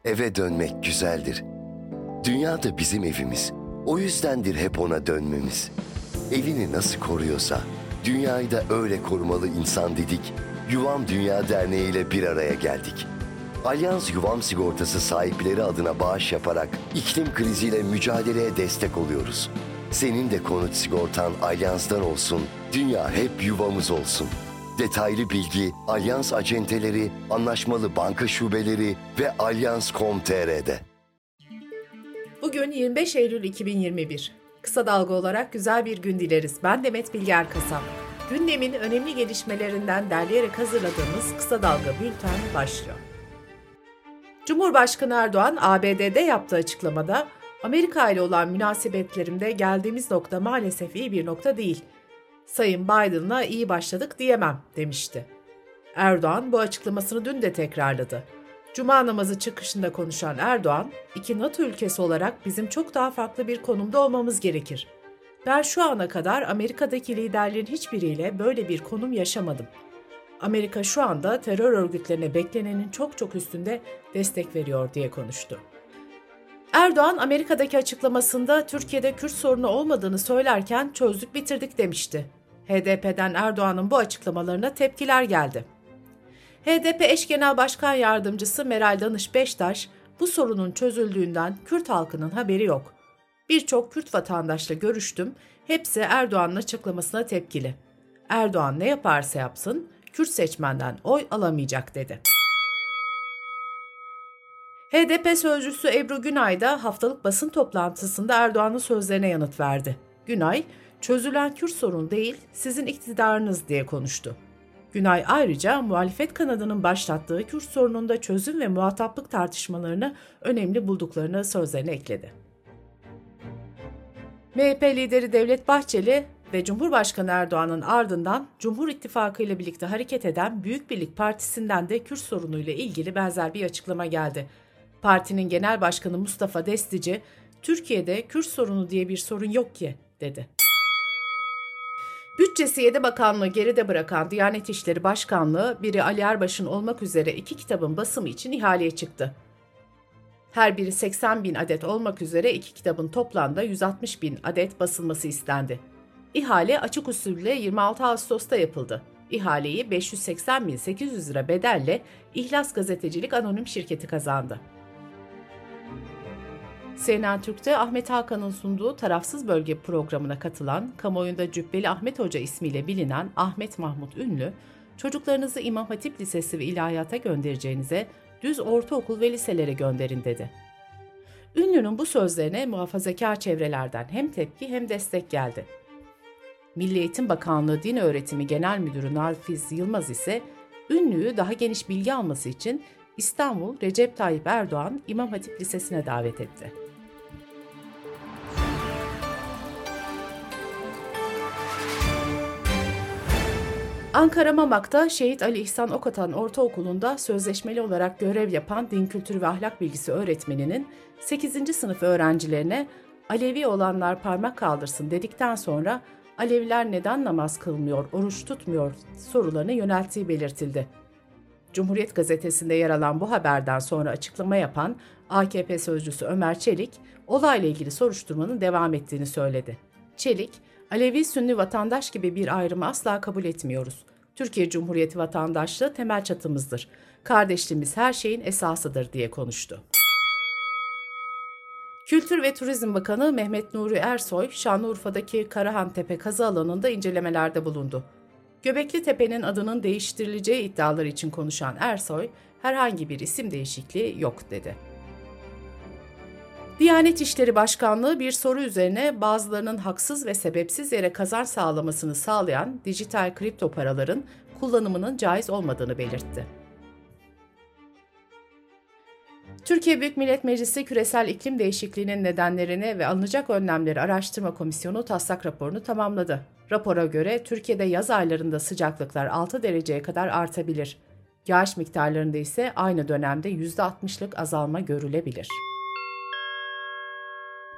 Eve dönmek güzeldir. Dünya da bizim evimiz. O yüzdendir hep ona dönmemiz. Evini nasıl koruyorsa, dünyayı da öyle korumalı insan dedik. Yuvam Dünya Derneği ile bir araya geldik. Alyans Yuvam Sigortası sahipleri adına bağış yaparak iklim kriziyle mücadeleye destek oluyoruz. Senin de konut sigortan Alyans'tan olsun, dünya hep yuvamız olsun. Detaylı bilgi Alyans acenteleri, anlaşmalı banka şubeleri ve alyans.com.tr'de. Bugün 25 Eylül 2021. Kısa Dalga olarak güzel bir gün dileriz. Ben Demet Bilge Erkasap. Gündemin önemli gelişmelerinden derleyerek hazırladığımız Kısa Dalga Bülten başlıyor. Cumhurbaşkanı Erdoğan, ABD'de yaptığı açıklamada, Amerika ile olan münasebetlerimde geldiğimiz nokta maalesef iyi bir nokta değil. Sayın Biden'la iyi başladık diyemem demişti. Erdoğan bu açıklamasını dün de tekrarladı. Cuma namazı çıkışında konuşan Erdoğan, iki NATO ülkesi olarak bizim çok daha farklı bir konumda olmamız gerekir. Ben şu ana kadar Amerika'daki liderlerin hiçbiriyle böyle bir konum yaşamadım. Amerika şu anda terör örgütlerine beklenenin çok üstünde destek veriyor diye konuştu. Erdoğan, Amerika'daki açıklamasında Türkiye'de Kürt sorunu olmadığını söylerken çözdük bitirdik demişti. HDP'den Erdoğan'ın bu açıklamalarına tepkiler geldi. HDP eş genel başkan yardımcısı Meral Danış Beştaş, bu sorunun çözüldüğünden Kürt halkının haberi yok. Birçok Kürt vatandaşla görüştüm, hepsi Erdoğan'ın açıklamasına tepkili. Erdoğan ne yaparsa yapsın, Kürt seçmenden oy alamayacak dedi. HDP sözcüsü Ebru Günay da haftalık basın toplantısında Erdoğan'ın sözlerine yanıt verdi. Günay, çözülen Kürt sorunu değil, sizin iktidarınız diye konuştu. Günay ayrıca muhalefet kanadının başlattığı Kürt sorununda çözüm ve muhataplık tartışmalarını önemli bulduklarını sözlerine ekledi. MHP lideri Devlet Bahçeli ve Cumhurbaşkanı Erdoğan'ın ardından Cumhur İttifakı ile birlikte hareket eden Büyük Birlik Partisi'nden de Kürt sorunuyla ilgili benzer bir açıklama geldi. Partinin Genel Başkanı Mustafa Destici, Türkiye'de Kürt sorunu diye bir sorun yok ki, dedi. Bütçesi 7 bakanlığı geride bırakan Diyanet İşleri Başkanlığı, biri Ali Erbaş'ın olmak üzere 2 kitabın basımı için ihaleye çıktı. Her biri 80 bin adet olmak üzere 2 kitabın toplamda 160 bin adet basılması istendi. İhale açık usulle 26 Ağustos'ta yapıldı. İhaleyi 580.800 lira bedelle İhlas Gazetecilik Anonim Şirketi kazandı. CNN Türk'te Ahmet Hakan'ın sunduğu Tarafsız Bölge programına katılan, kamuoyunda Cübbeli Ahmet Hoca ismiyle bilinen Ahmet Mahmut Ünlü, çocuklarınızı İmam Hatip Lisesi ve ilahiyata göndereceğinize düz ortaokul ve liselere gönderin dedi. Ünlü'nün bu sözlerine muhafazakar çevrelerden hem tepki hem destek geldi. Milli Eğitim Bakanlığı Din Öğretimi Genel Müdürü Nafiz Yılmaz ise Ünlü'yü daha geniş bilgi alması için İstanbul Recep Tayyip Erdoğan İmam Hatip Lisesi'ne davet etti. Ankara Mamak'ta Şehit Ali İhsan Okatan Ortaokulu'nda sözleşmeli olarak görev yapan din kültürü ve ahlak bilgisi öğretmeninin 8. sınıf öğrencilerine Alevi olanlar parmak kaldırsın dedikten sonra Aleviler neden namaz kılmıyor, oruç tutmuyor sorularını yönelttiği belirtildi. Cumhuriyet Gazetesi'nde yer alan bu haberden sonra açıklama yapan AKP sözcüsü Ömer Çelik, olayla ilgili soruşturmanın devam ettiğini söyledi. Çelik, Alevi-Sünni vatandaş gibi bir ayrımı asla kabul etmiyoruz. Türkiye Cumhuriyeti vatandaşlığı temel çatımızdır. Kardeşliğimiz her şeyin esasıdır diye konuştu. Kültür ve Turizm Bakanı Mehmet Nuri Ersoy, Şanlıurfa'daki Karahantepe kazı alanında incelemelerde bulundu. Göbekli Tepe'nin adının değiştirileceği iddiaları için konuşan Ersoy, herhangi bir isim değişikliği yok dedi. Diyanet İşleri Başkanlığı bir soru üzerine bazılarının haksız ve sebepsiz yere kazanç sağlamasını sağlayan dijital kripto paraların kullanımının caiz olmadığını belirtti. Türkiye Büyük Millet Meclisi Küresel İklim Değişikliğinin nedenlerini ve alınacak önlemleri araştırma komisyonu taslak raporunu tamamladı. Rapora göre Türkiye'de yaz aylarında sıcaklıklar 6 dereceye kadar artabilir. Yağış miktarlarında ise aynı dönemde %60'lık azalma görülebilir.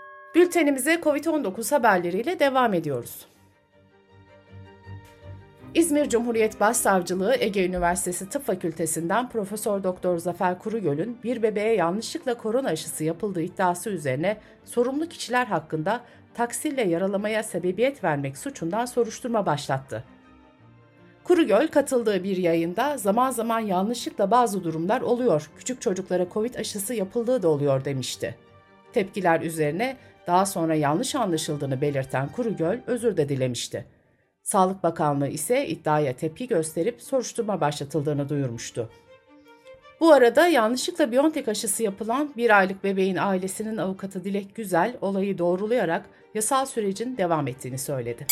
Bültenimize COVID-19 haberleriyle devam ediyoruz. İzmir Cumhuriyet Başsavcılığı Ege Üniversitesi Tıp Fakültesinden Profesör Doktor Zafer Kurugöl'ün bir bebeğe yanlışlıkla korona aşısı yapıldığı iddiası üzerine sorumlu kişiler hakkında taksirle yaralamaya sebebiyet vermek suçundan soruşturma başlattı. Kurugöl katıldığı bir yayında zaman zaman yanlışlıkla bazı durumlar oluyor, küçük çocuklara Covid aşısı yapıldığı da oluyor demişti. Tepkiler üzerine daha sonra yanlış anlaşıldığını belirten Kurugöl özür de dilemişti. Sağlık Bakanlığı ise iddiaya tepki gösterip soruşturma başlatıldığını duyurmuştu. Bu arada yanlışlıkla Biontech aşısı yapılan 1 aylık bebeğin ailesinin avukatı Dilek Güzel olayı doğrulayarak yasal sürecin devam ettiğini söyledi.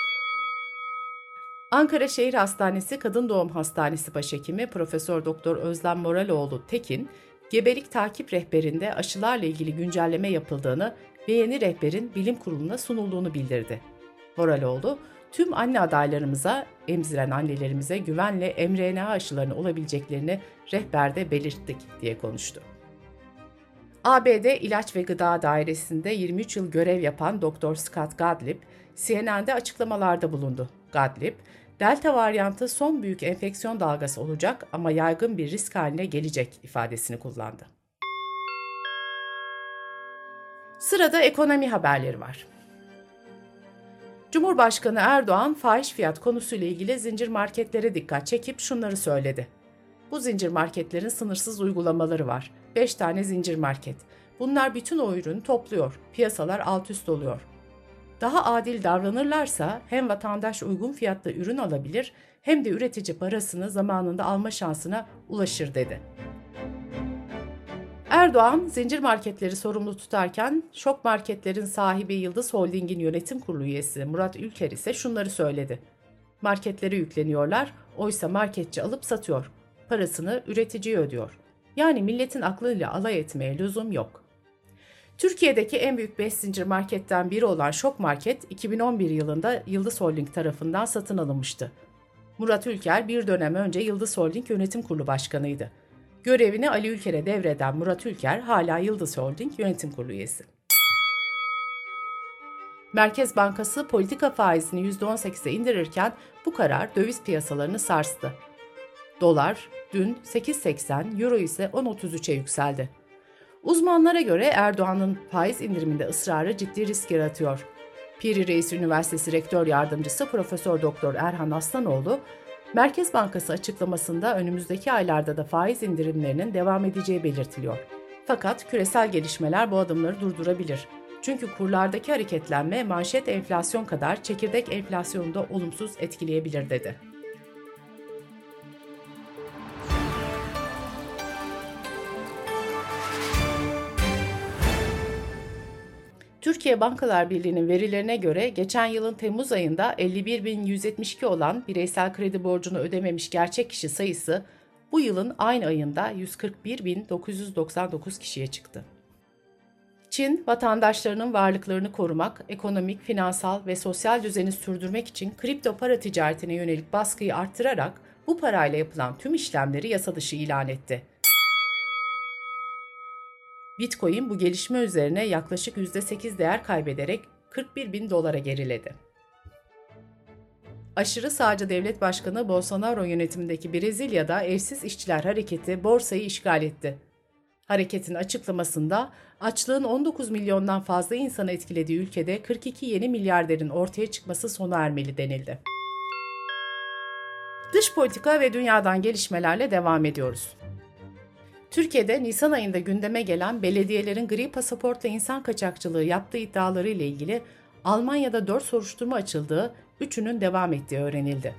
Ankara Şehir Hastanesi Kadın Doğum Hastanesi Başhekimi Profesör Doktor Özlem Moraloğlu Tekin, gebelik takip rehberinde aşılarla ilgili güncelleme yapıldığını ve yeni rehberin bilim kuruluna sunulduğunu bildirdi. Moraloğlu, tüm anne adaylarımıza, emziren annelerimize güvenle mRNA aşılarını olabileceklerini rehberde belirttik diye konuştu. ABD İlaç ve Gıda Dairesi'nde 23 yıl görev yapan Dr. Scott Gottlieb, CNN'de açıklamalarda bulundu. Gottlieb, Delta varyantı son büyük enfeksiyon dalgası olacak ama yaygın bir risk haline gelecek ifadesini kullandı. Sırada ekonomi haberleri var. Cumhurbaşkanı Erdoğan fahiş fiyat konusuyla ilgili zincir marketlere dikkat çekip şunları söyledi. Bu zincir marketlerin sınırsız uygulamaları var. 5 tane zincir market. Bunlar bütün o ürünü topluyor. Piyasalar alt üst oluyor. Daha adil davranırlarsa hem vatandaş uygun fiyatla ürün alabilir hem de üretici parasını zamanında alma şansına ulaşır dedi. Erdoğan, zincir marketleri sorumlu tutarken Şok Marketler'in sahibi Yıldız Holding'in yönetim kurulu üyesi Murat Ülker ise şunları söyledi. Marketlere yükleniyorlar, oysa marketçi alıp satıyor. Parasını üreticiye ödüyor. Yani milletin aklıyla alay etmeye lüzum yok. Türkiye'deki en büyük 5 zincir marketten biri olan Şok Market, 2011 yılında Yıldız Holding tarafından satın alınmıştı. Murat Ülker bir dönem önce Yıldız Holding Yönetim Kurulu Başkanıydı. Görevini Ali Ülker'e devreden Murat Ülker hala Yıldız Holding Yönetim Kurulu üyesi. Merkez Bankası politika faizini %18'e indirirken bu karar döviz piyasalarını sarstı. Dolar dün 8.80, Euro ise 10.33'e yükseldi. Uzmanlara göre Erdoğan'ın faiz indiriminde ısrarı ciddi risk yaratıyor. Piri Reis Üniversitesi Rektör Yardımcısı Profesör Doktor Erhan Aslanoğlu, Merkez Bankası açıklamasında önümüzdeki aylarda da faiz indirimlerinin devam edeceği belirtiliyor. Fakat küresel gelişmeler bu adımları durdurabilir. Çünkü kurlardaki hareketlenme manşet enflasyon kadar çekirdek enflasyonu da olumsuz etkileyebilir dedi. Türkiye Bankalar Birliği'nin verilerine göre geçen yılın Temmuz ayında 51.172 olan bireysel kredi borcunu ödememiş gerçek kişi sayısı bu yılın aynı ayında 141.999 kişiye çıktı. Çin, vatandaşlarının varlıklarını korumak, ekonomik, finansal ve sosyal düzeni sürdürmek için kripto para ticaretine yönelik baskıyı arttırarak bu parayla yapılan tüm işlemleri yasa dışı ilan etti. Bitcoin bu gelişme üzerine yaklaşık %8 değer kaybederek 41.000 dolara geriledi. Aşırı sağcı devlet başkanı Bolsonaro yönetimindeki Brezilya'da evsiz işçiler hareketi borsayı işgal etti. Hareketin açıklamasında açlığın 19 milyondan fazla insanı etkilediği ülkede 42 yeni milyarderin ortaya çıkması sona ermeli denildi. Dış politika ve dünyadan gelişmelerle devam ediyoruz. Türkiye'de Nisan ayında gündeme gelen belediyelerin gri pasaportla insan kaçakçılığı yaptığı iddiaları ile ilgili Almanya'da 4 soruşturma açıldığı, 3'ünün devam ettiği öğrenildi.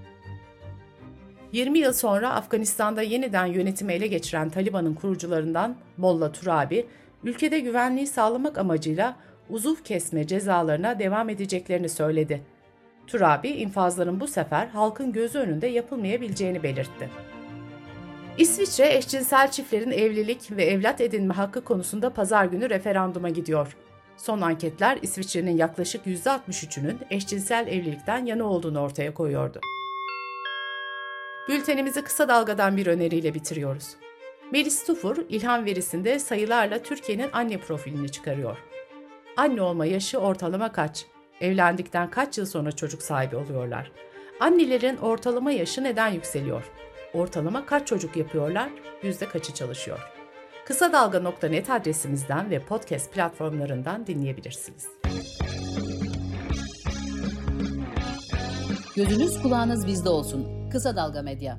20 yıl sonra Afganistan'da yeniden yönetimi ele geçiren Taliban'ın kurucularından Molla Turabi, ülkede güvenliği sağlamak amacıyla uzuv kesme cezalarına devam edeceklerini söyledi. Turabi, infazların bu sefer halkın gözü önünde yapılmayabileceğini belirtti. İsviçre, eşcinsel çiftlerin evlilik ve evlat edinme hakkı konusunda pazar günü referanduma gidiyor. Son anketler İsviçre'nin yaklaşık %63'ünün eşcinsel evlilikten yana olduğunu ortaya koyuyordu. Bültenimizi kısa dalgadan bir öneriyle bitiriyoruz. Melis Tufur, İlham Verisi'nde sayılarla Türkiye'nin anne profilini çıkarıyor. Anne olma yaşı ortalama kaç? Evlendikten kaç yıl sonra çocuk sahibi oluyorlar? Annelerin ortalama yaşı neden yükseliyor? Ortalama kaç çocuk yapıyorlar? Yüzde kaçı çalışıyor? Kısadalga.net adresimizden ve podcast platformlarından dinleyebilirsiniz. Gözünüz kulağınız bizde olsun. Kısa Dalga Medya.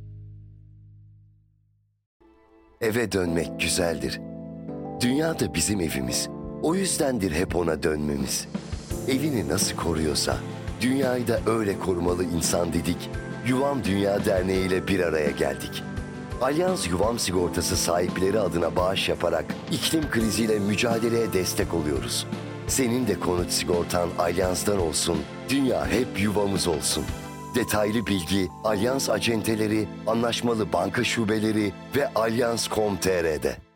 Eve dönmek güzeldir. Dünya da bizim evimiz. O yüzdendir hep ona dönmemiz. Evini nasıl koruyorsa, dünyayı da öyle korumalı insan dedik. Yuvam Dünya Derneği ile bir araya geldik. Alyans Yuvam Sigortası sahipleri adına bağış yaparak iklim kriziyle mücadeleye destek oluyoruz. Senin de konut sigortan Alyans'tan olsun, dünya hep yuvamız olsun. Detaylı bilgi Alyans acenteleri, anlaşmalı banka şubeleri ve alyans.com.tr'de.